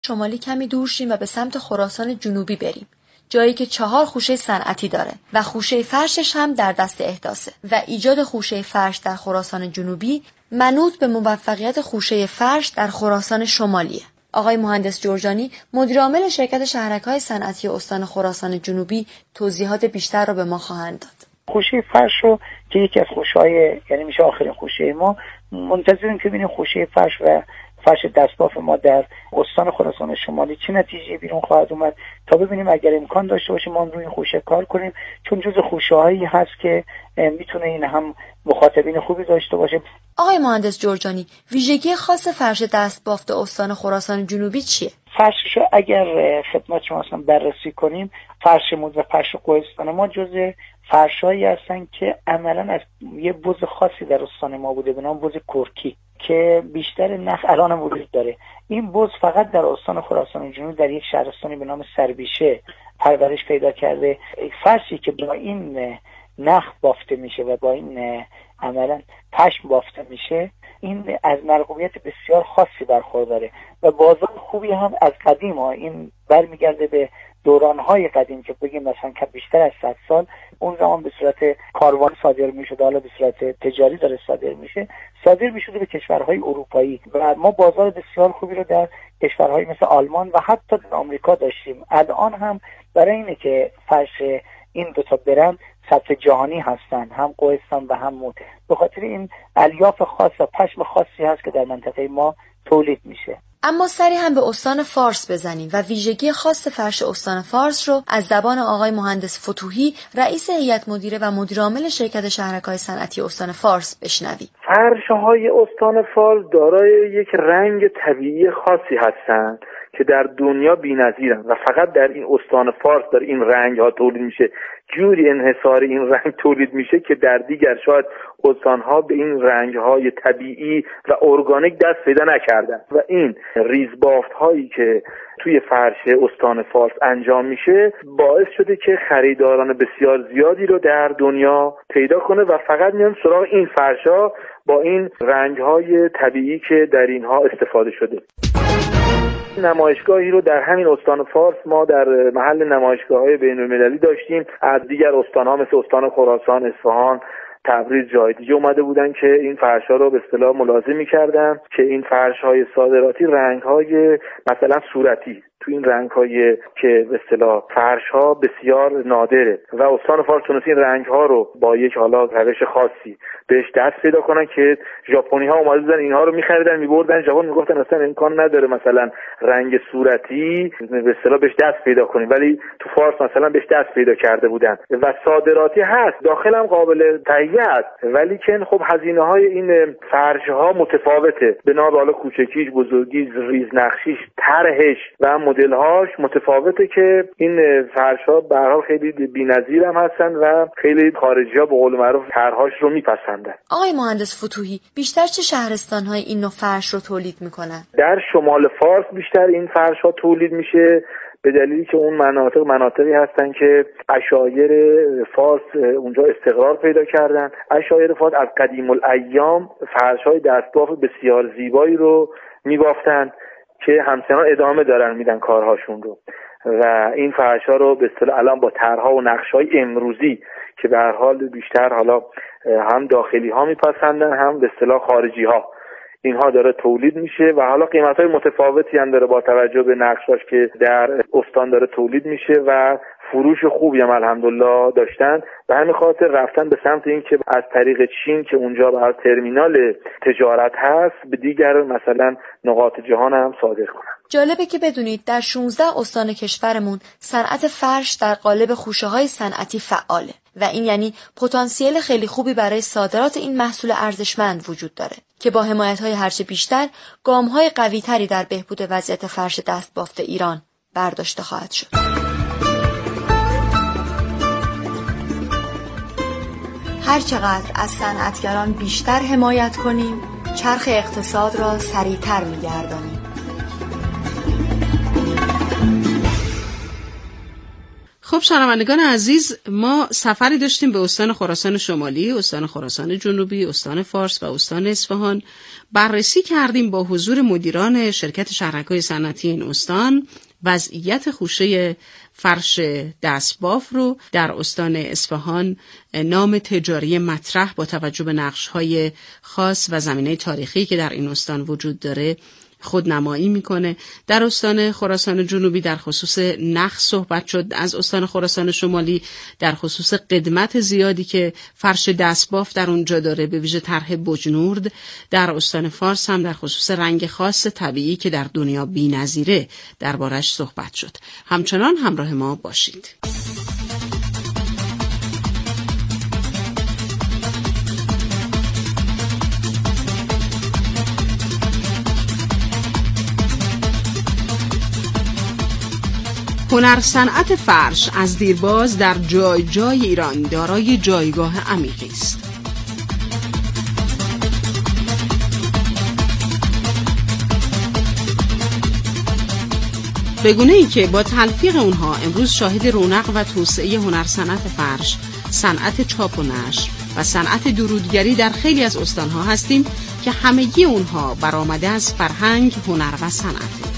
شمالی کمی دور شیم و به سمت خراسان جنوبی بریم، جایی که 4 خوشه صنعتی داره و خوشه فرشش هم در دست احداثه و ایجاد خوشه فرش در خراسان جنوبی منوط به موفقیت خوشه فرش در خراسان شمالیه. آقای مهندس جرجانی، مدیر عامل شرکت شهرک‌های صنعتی استان خراسان جنوبی، توضیحات بیشتر را به ما خواهند داد. خوشه فرش رو که یکی از خوشه‌های، یعنی میشه آخرین خوشه ما، منتظریم که ببینیم خوشه فرش و فرش دستباف ما در استان خراسان شمالی چه نتیجه بیرون خواهد اومد تا ببینیم اگر امکان داشته باشه ما روی خوشه کار کنیم، چون جزء خوشه‌هایی هست که میتونه این هم مخاطبین خوبی داشته باشه. آقای مهندس جرجانی، ویژگی خاص فرش دستبافت استان خراسان جنوبی چیه؟ فرشش رو اگر خدمت شما اصلا بررسی کنیم، فرش مود و فرش کوهستان ما جزء فرشایی هستن که عملاً از یه بز خاصی در استان ما بوده به نام بز کرکی که بیشتر نخ الان هم وجود داره. این بز فقط در استان خراسان جنوبی در یک شهرستانی به نام سربیشه پرورش پیدا کرده. فرشی که با این نخ بافته میشه و با این عملاً پشم بافته میشه، این از مرغوبیت بسیار خاصی برخورداره و بازار خوبی هم از قدیم این برمیگرده به دورانهای قدیم که بگیم مثلا که بیشتر از 100 سال اون زمان به صورت کاروان صادر میشد، حالا به صورت تجاری داره صادر میشده به کشورهای اروپایی و ما بازار بسیار خوبی رو در کشورهای مثل آلمان و حتی در آمریکا داشتیم. الان هم برای اینه که فرش این دو تا برند سطح جهانی هستن، هم کوهستان و هم مود، به خاطر این الیاف خاص و پشم خاصی هست که در منطقه ما تولید میشه. اما سری هم به استان فارس بزنیم و ویژگی خاص فرش استان فارس رو از زبان آقای مهندس فتوحی، رئیس هیئت مدیره و مدیر عامل شرکت شهرک‌های صنعتی استان فارس بشنویم. فرش‌های استان فارس دارای یک رنگ طبیعی خاصی هستند که در دنیا بی‌نظیرن و فقط در این استان فارس در این رنگ‌ها تولید میشه. جوری انحصار این رنگ تولید میشه که در دیگر شاید استان‌ها به این رنگ‌های طبیعی و ارگانیک دست پیدا نکردن و این ریزبافت‌هایی که توی فرش استان فارس انجام میشه باعث شده که خریداران بسیار زیادی رو در دنیا پیدا کنه و فقط میان سراغ این فرش‌ها با این رنگ‌های طبیعی که در اینها استفاده شده. نمایشگاهی رو در همین استان فارس ما در محل نمایشگاه‌های بین‌المللی داشتیم. از دیگر استان‌ها مثل استان خراسان، اصفهان، تبریز، جای دیگه اومده بودن که این فرش‌ها رو به اصطلاح ملاحظه می‌کردن که این فرش‌های صادراتی رنگ‌های مثلا صورتی تو این رنگ‌های که به اصطلاح فرش‌ها بسیار نادره و استان فارس تونست این رنگ‌ها رو با یک حالا روش خاصی بهش دست پیدا کنن که ژاپنی‌ها اومده بودن اینها رو می‌خریدن می‌بردن ژاپن، میگفتن اصلا امکان نداره مثلا رنگ صورتی به اصطلاح بهش دست پیدا کنیم، ولی تو فارس مثلا بهش دست پیدا کرده بودن و صادراتی هست، داخل هم قابل تهیه است، ولی که خب هزینه‌های این فرش‌ها متفاوته بنا به حالا کوچکیش، بزرگیش، ریزنقشیش، طرحش و مدل‌هاش متفاوته که این فرش‌ها به هر حال خیلی بی‌نظیر هم هستن و خیلی خارجی‌ها به قول معروف طرح‌هاش رو میپسندن. آقای مهندس فتوحی، بیشتر چه شهرستان‌های این نوع فرش رو تولید میکنن؟ در شمال فارس بیشتر این فرش‌ها تولید میشه به دلیلی که اون مناطقی هستن که عشایر فارس اونجا استقرار پیدا کردن. عشایر فارس از قدیم الایام فرش‌های دستباف بسیار زیبایی رو می‌بافتن که همچنان ادامه دارن میدن کارهاشون رو و این فرش‌ها رو به اصطلاح الان با طرح‌ها و نقش‌های امروزی که به هر حال بیشتر حالا هم داخلی‌ها میپسندن هم به اصطلاح خارجی‌ها، اینها داره تولید میشه و حالا قیمت‌های متفاوتی هم داره با توجه به نقشاش که در استان داره تولید میشه و فروش خوبی هم الحمدلله داشتن و همین خاطر رفتن به سمت این که از طریق چین که اونجا به هر ترمینال تجارت هست به دیگر مثلا نقاط جهان هم صادر کنن. جالبه که بدونید در 16 استان کشورمون صنعت فرش در قالب خوشه‌های صنعتی فعاله و این یعنی پتانسیل خیلی خوبی برای صادرات این محصول ارزشمند وجود داره که با حمایت‌های هرچه بیشتر گام‌های قوی‌تری در بهبود وضعیت فرش دستبافت ایران برداشته خواهد شد. هر چقدر از صنعتگران بیشتر حمایت کنیم، چرخ اقتصاد را سریعتر می‌گردانیم. خب خب شنوندگان عزیز، ما سفری داشتیم به استان خراسان شمالی، استان خراسان جنوبی، استان فارس و استان اصفهان. بررسی کردیم با حضور مدیران شرکت شهرک‌های صنعتی این استان وضعیت خوشه فرش دستباف رو در استان اصفهان. نام تجاری مطرح با توجه به نقش‌های خاص و زمینه تاریخی که در این استان وجود داره خودنمایی میکنه. در استان خراسان جنوبی در خصوص نخ صحبت شد، از استان خراسان شمالی در خصوص قدمت زیادی که فرش دستباف در اونجا داره، به ویژه طرح بجنورد. در استان فارس هم در خصوص رنگ خاص طبیعی که در دنیا بی‌نظیره دربارش صحبت شد. همچنان همراه ما باشید. هنر صنعت فرش از دیرباز در جای جای ایران دارای جایگاه عمیقی است. به گونه‌ای که با تلفیق اونها امروز شاهد رونق و توسعه هنر صنعت فرش، صنعت چاپ و نشر و صنعت درودگری در خیلی از استانها هستیم که همگی اونها برآمده از فرهنگ، هنر و صنعت.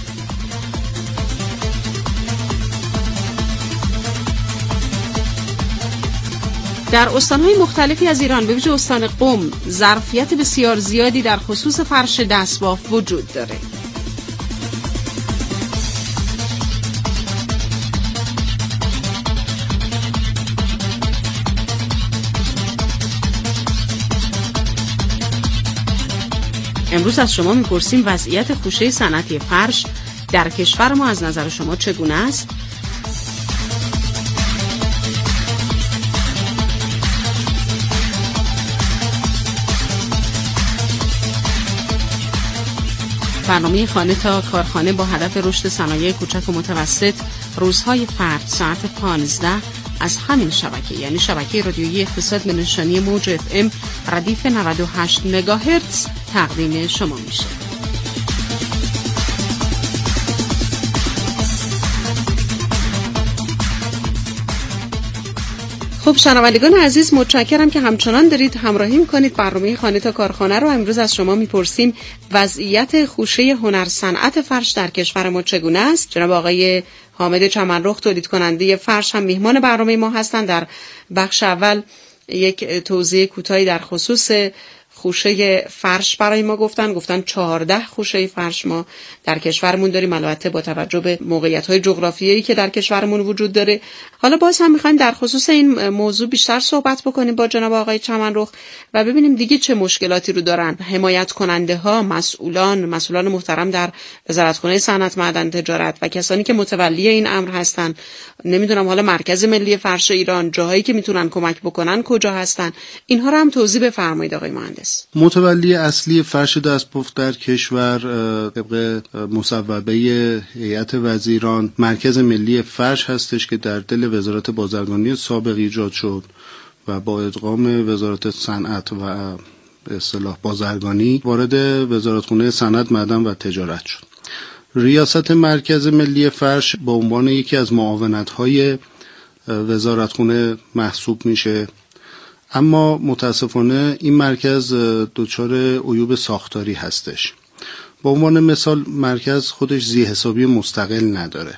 در استان‌های مختلفی از ایران به ویژه استان قم ظرفیت بسیار زیادی در خصوص فرش دستباف وجود داره. امروز از شما می‌پرسیم وضعیت خوشه صنعتی فرش در کشور ما از نظر شما چگونه است؟ برنامه خانه تا کارخانه با هدف رشد صنایع کوچک و متوسط روزهای فرد ساعت 15 از همین شبکه، یعنی شبکه رادیویی اقتصاد به نشانی موج FM ردیف 98 مگاهرتز تقدیم شما میشه. خب شنوندگان عزیز، متشکرم که همچنان دارید همراهی میکنید. برنامه خانه تا کارخانه رو امروز از شما میپرسیم وضعیت خوشه هنر صنعت فرش در کشور ما چگونه است. جناب آقای حامد چمنرخ تولید کننده فرش هم میهمان برنامه ما هستند. در بخش اول یک توضیح کوتاهی در خصوص خوشه فرش برای ما گفتن 14 خوشه فرش ما در کشورمون داریم، البته با توجه به موقعیت‌های جغرافیایی که در کشورمون وجود داره. حالا باز هم می‌خوایم در خصوص این موضوع بیشتر صحبت بکنیم با جناب آقای چمنرخ و ببینیم دیگه چه مشکلاتی رو دارن حمایت کننده ها، مسئولان محترم در وزارتخانه صنعت، معدن، تجارت و کسانی که متولی این امر هستن. نمیدونم حالا مرکز ملی فرش ایران، جاهایی که میتونن کمک بکنن کجا هستن، اینها رو هم توضیح بفرمایید آقای مهندس. متولی اصلی فرش دستباف در کشور طبق مصوبه هیئت وزیران مرکز ملی فرش هستش که در دل وزارت بازرگانی سابق ایجاد شد و با ادغام وزارت صنعت و به اصطلاح بازرگانی وارد وزارتخانه صنعت، معدن و تجارت شد. ریاست مرکز ملی فرش به عنوان یکی از معاونت‌های وزارتخانه محسوب میشه، اما متاسفانه این مرکز دچار عیوب ساختاری هستش. به عنوان مثال مرکز خودش ذی‌حسابی مستقل نداره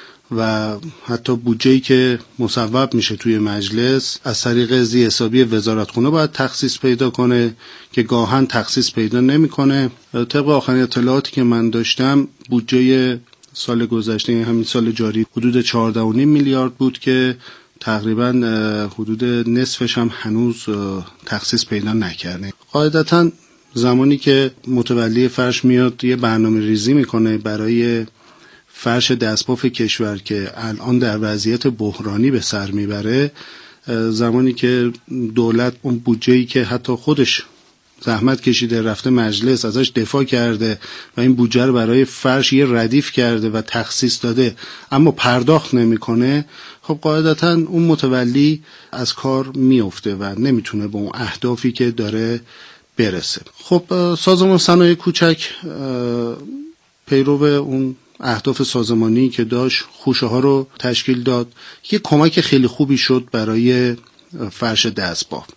و حتی بودجه‌ای که مصوب میشه توی مجلس از طریق ذی‌حسابی وزارتخانه باید تخصیص پیدا کنه که گاهن تخصیص پیدا نمیکنه. طبق آخرین اطلاعاتی که من داشتم بودجه سال گذشته، همین سال جاری، حدود 14.5 میلیارد بود که تقریبا حدود نصفش هم هنوز تخصیص پیدا نکرده. قاعدتا زمانی که متولی فرش میاد یه برنامه ریزی میکنه برای فرش دستباف کشور که الان در وضعیت بحرانی به سر میبره، زمانی که دولت اون بودجه‌ای که حتی خودش زحمت کشیده رفته مجلس ازش دفاع کرده و این بودجه رو برای فرش یه ردیف کرده و تخصیص داده اما پرداخت نمیکنه، خب قاعدتا اون متولی از کار میفته و نمیتونه به اون اهدافی که داره برسه. خب سازمان صنایع کوچک پیرو اون اهداف سازمانی که داشت خوشه ها رو تشکیل داد. یه کمک خیلی خوبی شد برای فرش دستباف.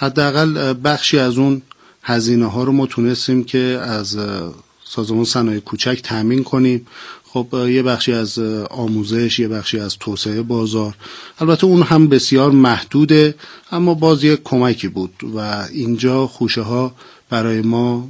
حداقل بخشی از اون هزینه ها رو ما تونستیم که از سازمان صنایع کوچک تامین کنیم. خب یه بخشی از آموزش، یه بخشی از توسعه بازار، البته اون هم بسیار محدوده، اما باز یک کمکی بود و اینجا خوشه ها برای ما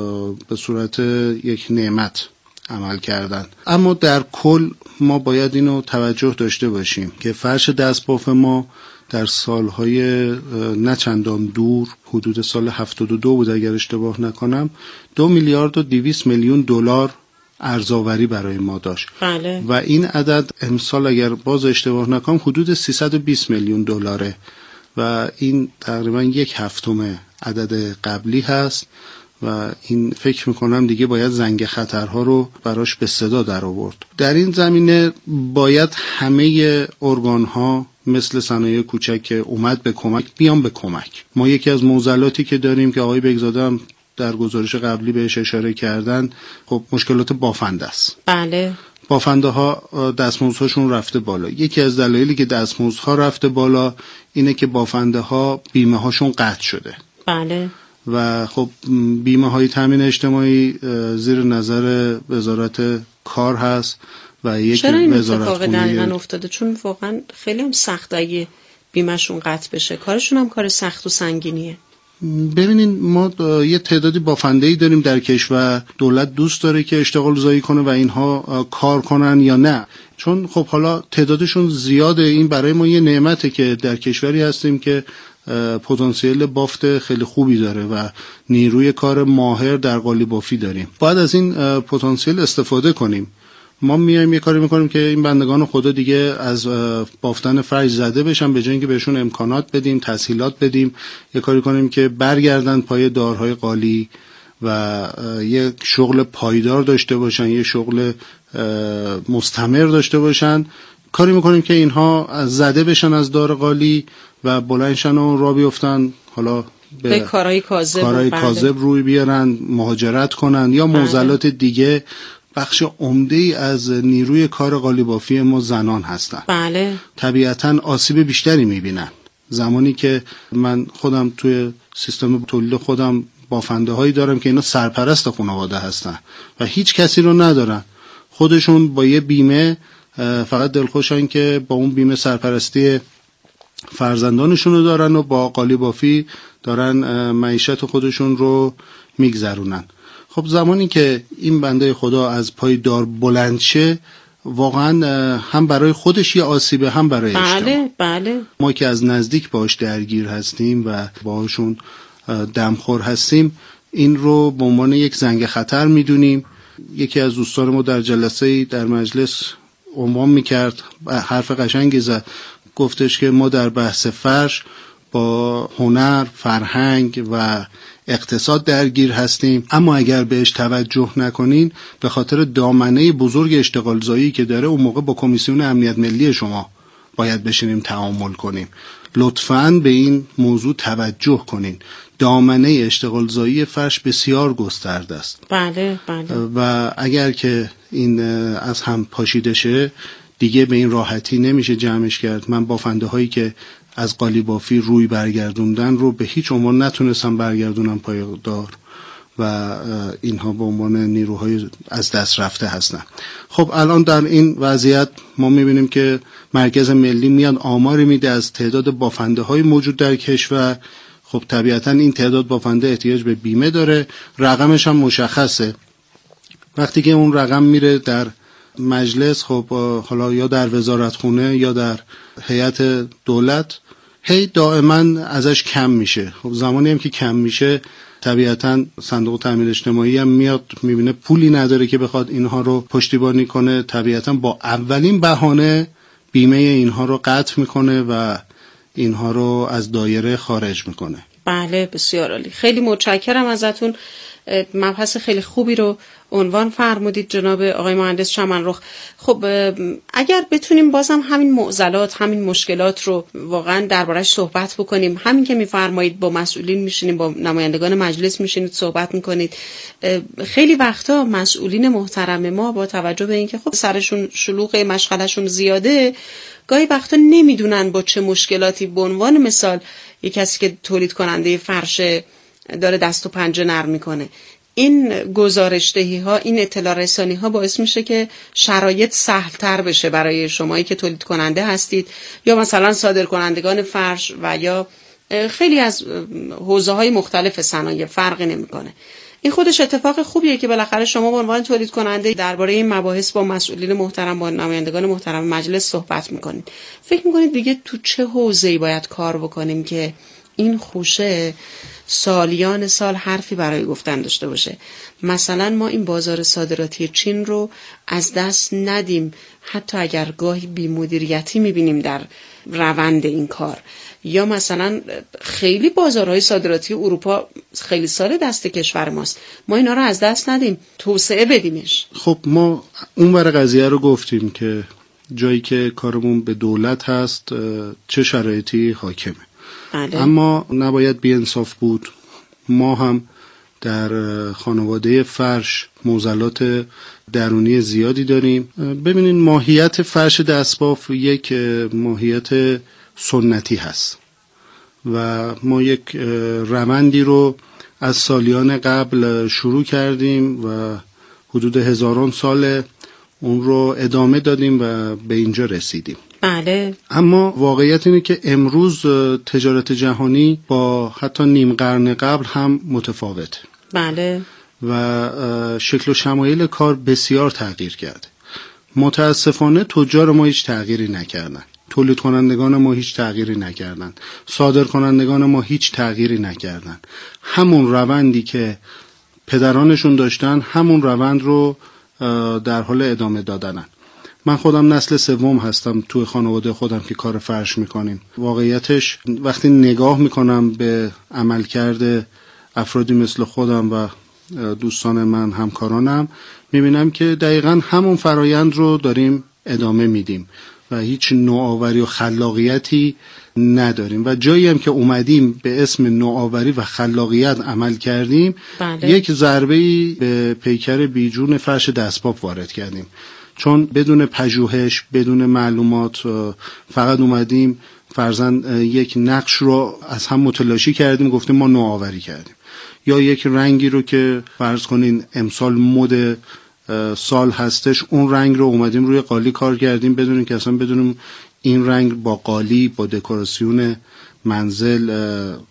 به صورت یک نعمت عمل کردن. اما در کل ما باید اینو توجه داشته باشیم که فرش دستباف ما در سالهای نه چندان دور، حدود سال 72 بود اگر اشتباه نکنم، 2 میلیارد و 200 میلیون دلار ارزآوری برای ما داشت. بله. و این عدد امسال اگر باز اشتباه نکنم حدود 320 میلیون دلاره و این تقریبا 1/7 عدد قبلی هست و این فکر میکنم دیگه باید زنگ خطرها رو براش به صدا در آورد. در این زمینه باید همه ارگان‌ها مثل صنایع کوچک که اومد به کمک بیان به کمک. ما یکی از معضلاتی که داریم که آقای بگزاده هم در گزارش قبلی بهش اشاره کردن، خب مشکلات بافنده است. بله. بافنده ها دستمزدهاشون رفته بالا. یکی از دلایلی که دستمزدها رفته بالا اینه که بافنده ها بیمه هاشون قطع شده. بله. و خب بیمه های تامین اجتماعی زیر نظر وزارت کار هست و یک چرا این وزارت اتفاق دقیقاً افتاده؟ چون واقعا خیلی هم سخت اگه بیمهشون قطع بشه، کارشون هم کار سخت و سنگینیه. ببینین ما یه تعدادی بافنده‌ای داریم در کشور، دولت دوست داره که اشتغال زایی کنه و اینها کار کنن یا نه، چون خب حالا تعدادشون زیاده. این برای ما یه نعمته که در کشوری هستیم که پتانسیل بافت خیلی خوبی داره و نیروی کار ماهر در قالیبافی داریم. باید از این پتانسیل استفاده کنیم. ما میایم یه کاری میکنیم که این بندگان خدا دیگه از بافتن فرش زده بشن، به جای اینکه بهشون امکانات بدیم، تسهیلات بدیم، یه کاری کنیم که برگردن پای دارهای قالی و یه شغل پایدار داشته باشن، یه شغل مستمر داشته باشن. کاری میکنیم که اینها زده بشن از دار قالی و بلندشن و را بیفتن، حالا به کارهای کاذب روی بیارن، مهاجرت کنن یا معضلات دیگه. بخش عمده‌ای از نیروی کار قالیبافی ما زنان هستن. بله. طبیعتاً آسیب بیشتری میبینن. زمانی که من خودم توی سیستم تولید خودم بافنده هایی دارم که اینا سرپرست خانواده هستن و هیچ کسی رو ندارن، خودشون با یه بیمه فقط دلخوشن که با اون بیمه سرپرستی فرزندانشون رو دارن و با قالیبافی دارن معیشت خودشون رو میگذرونن. خب زمانی که این بنده خدا از پای دار بلند شه، واقعا هم برای خودش یه آسیبه، هم برای اجتماع. بله. ما که از نزدیک باش درگیر هستیم و باهاشون دمخور هستیم، این رو به عنوان یک زنگ خطر میدونیم. یکی از دوستان ما در جلسه در مجلس عنوان میکرد، حرف قشنگی زد، گفتش که ما در بحث فرش با هنر، فرهنگ و اقتصاد درگیر هستیم، اما اگر بهش توجه نکنین به خاطر دامنه بزرگ اشتغال زایی که داره، اون موقع با کمیسیون امنیت ملی شما باید بشینیم تعامل کنیم. لطفاً به این موضوع توجه کنین. دامنه اشتغال زایی فرش بسیار گسترده است. بله. و اگر که این از هم پاشیده شه دیگه به این راحتی نمیشه جمعش کرد. من بافنده هایی که از قالیبافی روی برگردوندن رو به هیچ عنوان نتونستم برگردونم پای دار و اینها به عنوان نیروهای از دست رفته هستن. خب الان در این وضعیت ما میبینیم که مرکز ملی میاد آماری میده از تعداد بافنده های موجود در کشور. خب طبیعتا این تعداد بافنده احتیاج به بیمه داره، رقمش هم مشخصه. وقتی که اون رقم میره در مجلس، خب حالا یا در وزارتخونه یا در هیئت دولت، هی دائما ازش کم میشه. خب زمانی هم که کم میشه طبیعتا صندوق تامین اجتماعی هم میاد میبینه پولی نداره که بخواد اینها رو پشتیبانی کنه، طبیعتا با اولین بهانه بیمه اینها رو قطع میکنه و اینها رو از دایره خارج میکنه. بله، بسیار عالی. خیلی متشکرم ازتون. مبحث خیلی خوبی رو عنوان فرمودید جناب آقای مهندس چمنرخ. خب اگر بتونیم بازم همین معضلات، همین مشکلات رو واقعا دربارش صحبت بکنیم، همین که میفرمایید با مسئولین میشینیم، با نمایندگان مجلس میشینید صحبت میکنید، خیلی وقتا مسئولین محترم ما با توجه به اینکه خب سرشون شلوغه، مشغلشون زیاده، گاهی وقتا نمیدونن با چه مشکلاتی، به عنوان مثال یک کسی که تولید کننده فرشه داره دست و پنجه نرم میکنه، این گزارشدهی ها، این اطلاع رسانی ها باعث میشه که شرایط سهل تر بشه برای شمایی که تولید کننده هستید یا مثلا صادر کنندگان فرش و یا خیلی از حوزه های مختلف صنایع، فرقی نمیکنه. این خودش اتفاق خوبیه که بالاخره شما به عنوان تولید کننده درباره این مباحث با مسئولین محترم، با نمایندگان محترم مجلس صحبت میکنید. فکر میکنید دیگه تو چه حوزه‌ای باید کار بکنیم که این خوشه سالیان سال حرفی برای گفتن داشته باشه؟ مثلا ما این بازار صادراتی چین رو از دست ندیم، حتی اگر گاهی بی‌مدیریتی میبینیم در روند این کار، یا مثلا خیلی بازارهای صادراتی اروپا خیلی سال دست کشور ماست، ما اینا رو از دست ندیم، توسعه بدیمش. خب ما اون ور قضیه رو گفتیم که جایی که کارمون به دولت هست چه شرایطی حاکمه. بله. اما نباید بی‌انصاف بود. ما هم در خانواده فرش معضلات درونی زیادی داریم. ببینید ماهیت فرش دستباف یک ماهیت سنتی هست و ما یک روندی رو از سالیان قبل شروع کردیم و حدود هزاران سال اون رو ادامه دادیم و به اینجا رسیدیم. بله. اما واقعیت اینه که امروز تجارت جهانی با حتی نیم قرن قبل هم متفاوته. بله. و شکل و شمایل کار بسیار تغییر کرده. متاسفانه تجار ما هیچ تغییری نکردن، تولید کنندگان ما هیچ تغییری نکردن، صادر کنندگان ما هیچ تغییری نکردن. همون روندی که پدرانشون داشتن همون روند رو در حال ادامه دادنن. من خودم نسل سوم هستم توی خانواده خودم که کار فرش میکنیم. واقعیتش وقتی نگاه میکنم به عملکرد افرادی مثل خودم و دوستان من، همکارانم، میبینم که دقیقاً همون فرایند رو داریم ادامه میدیم و هیچ نوآوری و خلاقیتی نداریم و جایی هم که اومدیم به اسم نوآوری و خلاقیت عمل کردیم، بله. یک ضربه‌ای به پیکر بیجون فرش دستباف وارد کردیم، چون بدون پژوهش، بدون معلومات فقط اومدیم فرضاً یک نقش رو از هم متلاشی کردیم، گفتیم ما نوآوری کردیم، یا یک رنگی رو که فرض کنین امسال مد سال هستش اون رنگ رو اومدیم روی قالی کار کردیم بدون اینکه اصلا بدونیم این رنگ با قالی، با دکوراسیون منزل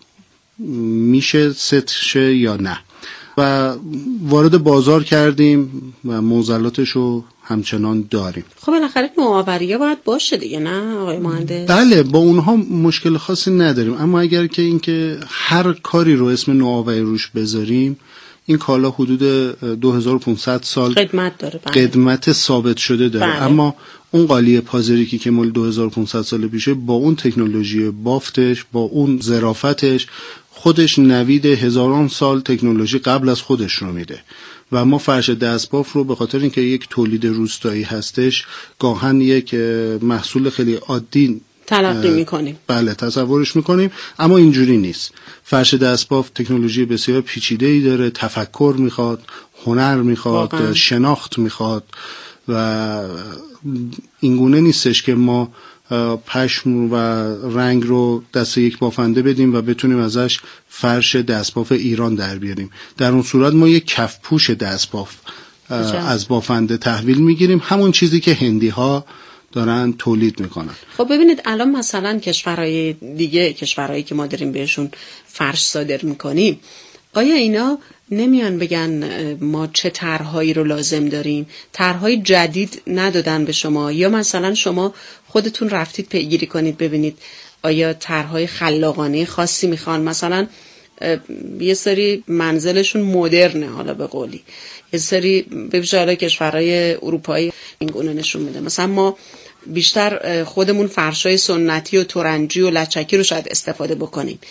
میشه ست شه یا نه، و وارد بازار کردیم و معضلاتش رو همچنان داریم. خب بالاخره نوآوری‌ها باید باشه دیگه، نه آقای مهندس؟ بله، با اونها مشکل خاصی نداریم، اما اگر که اینکه هر کاری رو اسم نوآوری روش بذاریم، این کالا حدود 2500 سال خدمت داره. بله. قدمت ثابت شده داره. بله. اما اون قالی پازریکی که مال 2500 سال پیشه با اون تکنولوژی بافتش، با اون ظرافتش، خودش نوید هزاران سال تکنولوژی قبل از خودش رو میده و ما فرش دستباف رو به خاطر اینکه یک تولید روستایی هستش گاهن یک محصول خیلی عادی تلقی میکنیم. بله، تصورش میکنیم، اما اینجوری نیست. فرش دستباف تکنولوژی بسیار پیچیده‌ای داره، تفکر میخواد، هنر میخواد، واقعا. شناخت میخواد و اینگونه نیستش که ما پشم و رنگ رو دست یک بافنده بدیم و بتونیم ازش فرش دستباف ایران در بیاریم. در اون صورت ما یک کفپوش دستباف از بافنده تحویل میگیریم، همون چیزی که هندی ها دارن تولید میکنن. خب ببینید الان مثلا کشورهای دیگه، کشورهایی که ما داریم بهشون فرش صادر میکنیم، آیا اینا نمیان بگن ما چه طرحهایی رو لازم داریم؟ طرحهای جدید ندادن به شما؟ یا مثلا شما خودتون رفتید پیگیری کنید ببینید آیا طرحهای خلاقانه خاصی میخوان؟ مثلا یه سری منزلشون مدرنه، حالا به قولی یه سری به کشورهای اروپایی این گونه نشون میده. مثلا ما بیشتر خودمون فرشای سنتی و ترنجی و لچکی رو شاید استفاده بکنیم.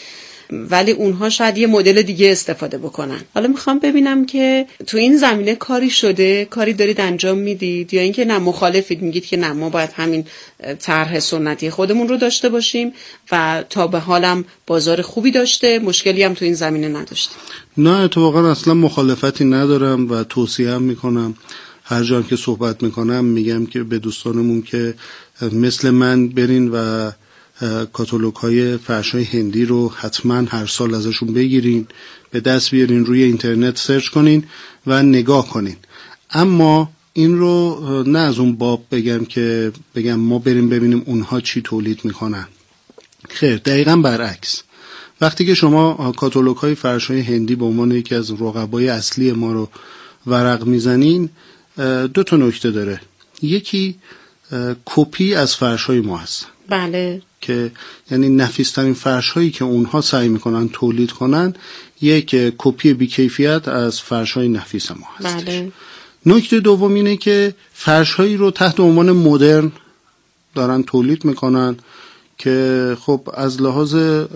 ولی اونها شاید یه مدل دیگه استفاده بکنن. حالا میخوام ببینم که تو این زمینه کاری شده، کاری دارید انجام میدید یا اینکه نه مخالفید، میگید که نه ما باید همین طرح سنتی خودمون رو داشته باشیم و تا به حالم بازار خوبی داشته، مشکلی هم تو این زمینه نداشته؟ نه اتفاقا اصلا مخالفتی ندارم و توصیه هم میکنم. هر جا که صحبت میکنم میگم که به دوستانمون که مثل من برین و کاتالوگ های فرش‌های هندی رو حتما هر سال ازشون بگیرین، به دست بیارین، روی اینترنت سرچ کنین و نگاه کنین. اما این رو نه از اون باب بگم ما بریم ببینیم اونها چی تولید میکنن. خیر، دقیقاً برعکس. وقتی که شما کاتالوگ های فرش‌های هندی به عنوان یکی از رقبای اصلی ما رو ورق میزنین، دو تا نکته داره. یکی کپی از فرش‌های ما هست. بله. که یعنی نفیس‌ترین فرش‌هایی که اونها سعی میکنن تولید کنن یک کپی بی‌کیفیت از فرش‌های نفیس ما هست. بله. نکته دوم اینه که فرش‌هایی رو تحت عنوان مدرن دارن تولید میکنن که خب از لحاظ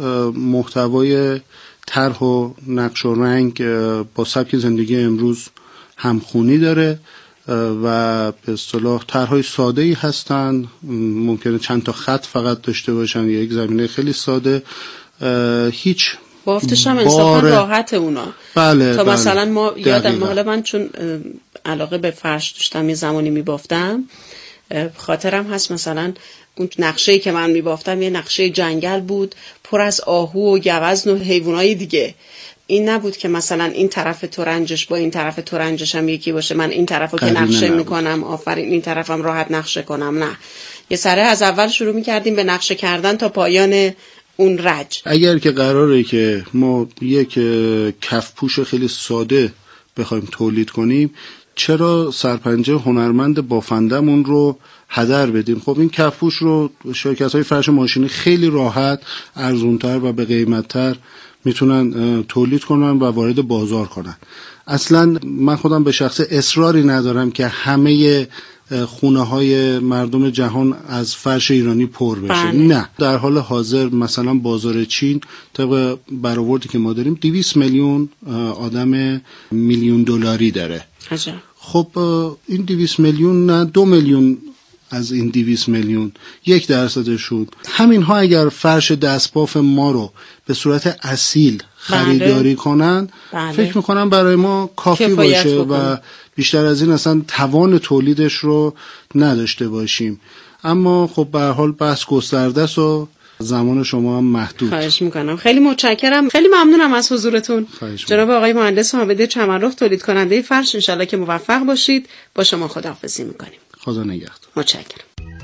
محتوای طرح و نقش و رنگ با سبک زندگی امروز همخونی داره و به اصطلاح طرح‌های ساده‌ای هستن، ممکنه چند تا خط فقط داشته باشن، یک زمینه خیلی ساده، هیچ بافتش هم انصافا راحت اونا. بله، تا بله. مثلا ما یادم، دقیقا. حالا من چون علاقه به فرش داشتم یه زمانی میبافتم، خاطرم هست مثلا اون نقشه‌ای که من میبافتم یه نقشه جنگل بود پر از آهو و گوزن و حیوانای دیگه. این نبود که مثلا این طرف ترنجش با این طرف ترنجش هم یکی باشه، من این طرفو که نقشه میکنم آفرین این طرفم راحت نقشه کنم. نه، یه سره از اول شروع میکردیم به نقشه کردن تا پایان اون رج. اگر که قراره که ما یک کفپوش خیلی ساده بخوایم تولید کنیم، چرا سرپنجه هنرمند بافندمون رو هدر بدیم؟ خب این کفپوش رو شرکت‌های فرش ماشینی خیلی راحت، ارزونتر و به قیمت‌تر میتونن تولید کنن و وارد بازار کنن. اصلا من خودم به شخص اصراری ندارم که همه خونه‌های مردم جهان از فرش ایرانی پر بشه. نه، در حال حاضر مثلا بازار چین طبق برآوردی که ما داریم 200 میلیون آدم میلیون دلاری داره. عجب. خب این 200 میلیون نه 2 میلیون از این 200 میلیون 1% همین ها اگر فرش دستباف ما رو به صورت اصیل خریداری کنن، فکر میکنم برای ما کافی باشه و بیشتر از این اصلا توان تولیدش رو نداشته باشیم. اما خب به هر حال بحث گسترده است و زمان شما هم محدود. خواهش میکنم. خیلی متشکرم. خیلی ممنونم از حضورتون. جناب آقای مهندس حامد چمنرخ، تولید کننده فرش. انشالله که موفق باشید. با شما خداحافظی میکنیم. خدا نگهدار. متشکرم.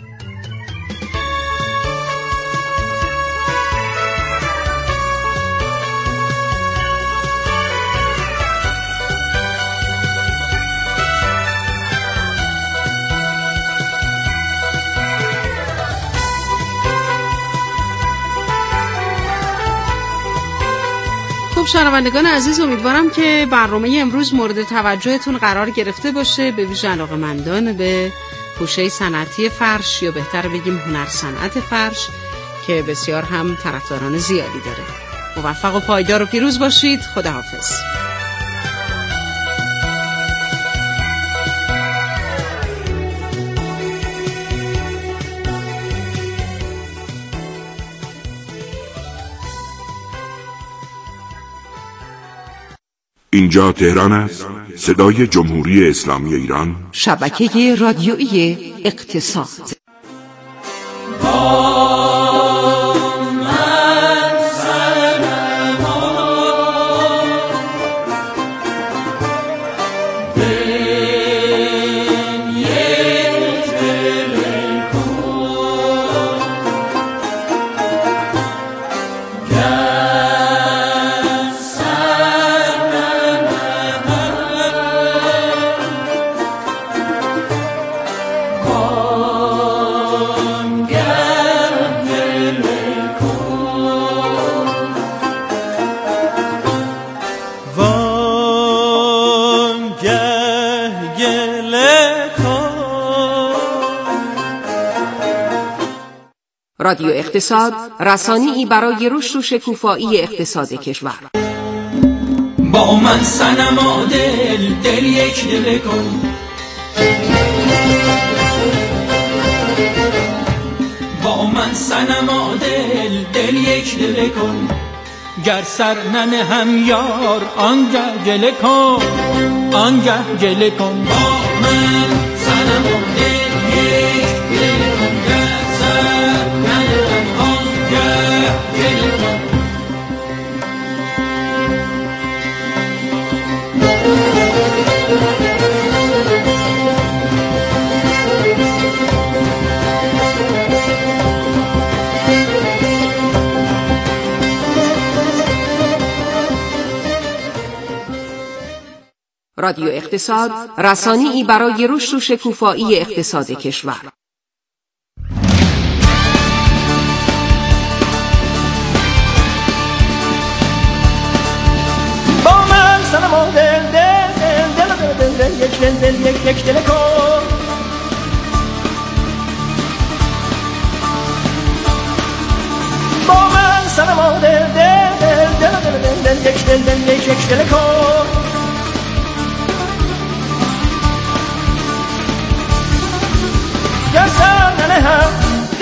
خب شنوندگان عزیز، امیدوارم که برنامه امروز مورد توجهتون قرار گرفته باشه، به ویژه علاقه‌مندان به حوزه صنعتی فرش یا بهتر بگیم هنر صنعت فرش که بسیار هم طرفداران زیادی داره. موفق و پایدار و پیروز باشید. خداحافظ. اینجا تهران است، صدای جمهوری اسلامی ایران، شبکه رادیویی اقتصاد. Yeah. رادیو اقتصاد، رسانه‌ای برای رشد و شکوفایی اقتصاد کشور. با من صنما دل یک دل کن، با من صنما دل یک دل کن، گر سر ننهم یار آنگه گله کن، آنگه گله کن. با من صنما دل یک دل کن، گر سر ننهم آنگه گله کن. رادیو اقتصاد، رسانه‌ای برای رشد و شکوفایی اقتصاد کشور. با من صنما دل یک دل کن، با من صنما دل یک دل کن. گر سر ننهم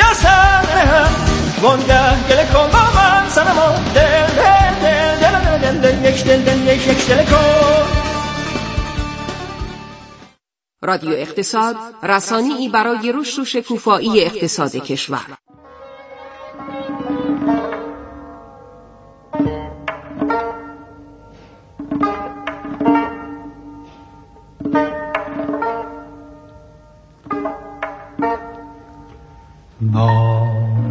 وانگه گله کن، با من صنما دل یک دل کن. رادیو اقتصاد، رسانه‌ای برای رشد و شکوفایی اقتصاد کشور. با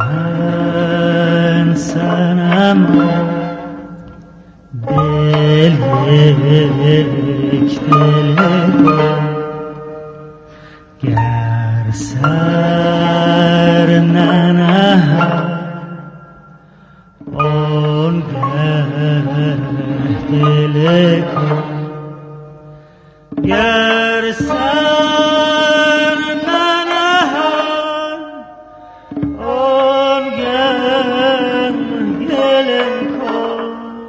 من صنما دل یک دل کن، گر سر ننهم آنگه گله کن، گر سر ننهم آنگه گله کن.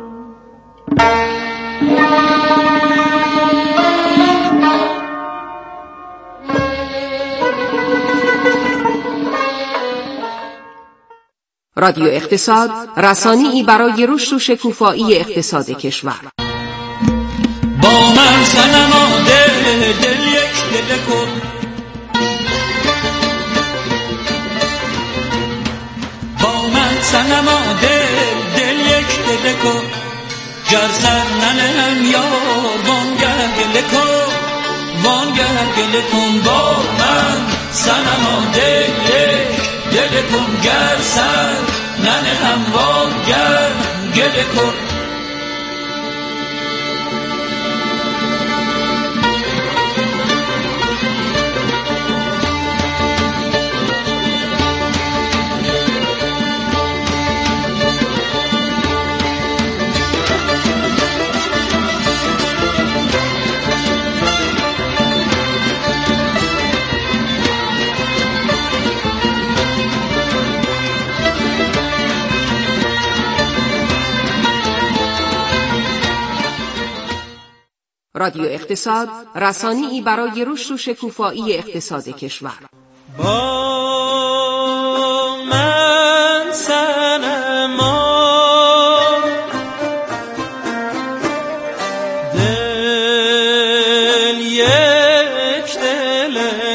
رادیو اقتصاد، رسانه‌ای برای رشد و شکوفایی اقتصاد کشور. با من صنما دل یک دل کن، با من صنما دل یک دل کن، گر سر ننهم یار وانگه گله کن، وانگه گله کن. با من صنما دل یک گله کن، گر سر ننهم وانگه گله کن. رادیو اقتصاد، رسانه‌ای برای رشد و شکوفایی اقتصاد کشور. با من صنما دل یک دل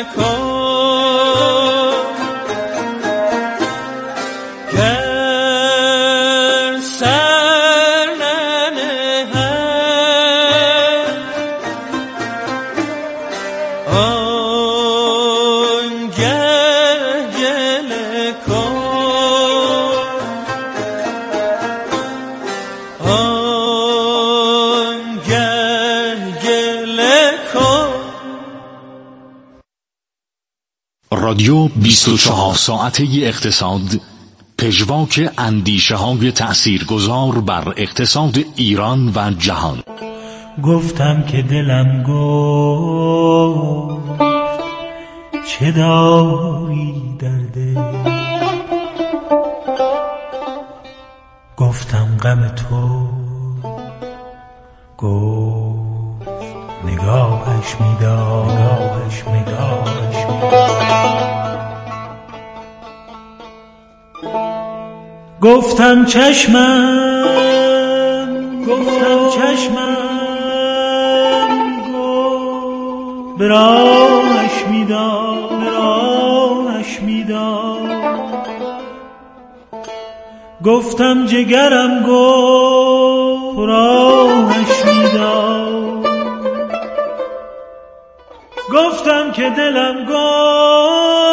کن، گر سر ننهم رادیو 24 ساعته اقتصاد، پژواک اندیشه های تأثیرگذار بر اقتصاد ایران و جهان. گفتم که دلم گفت چه داری در دل، گفتم غم تو، گفت نگاهش میدار. گفتم چشمم، گفت به راهش میدار. گفتم جگرم، گفت راهش میدار. گفتم که دلم، گفت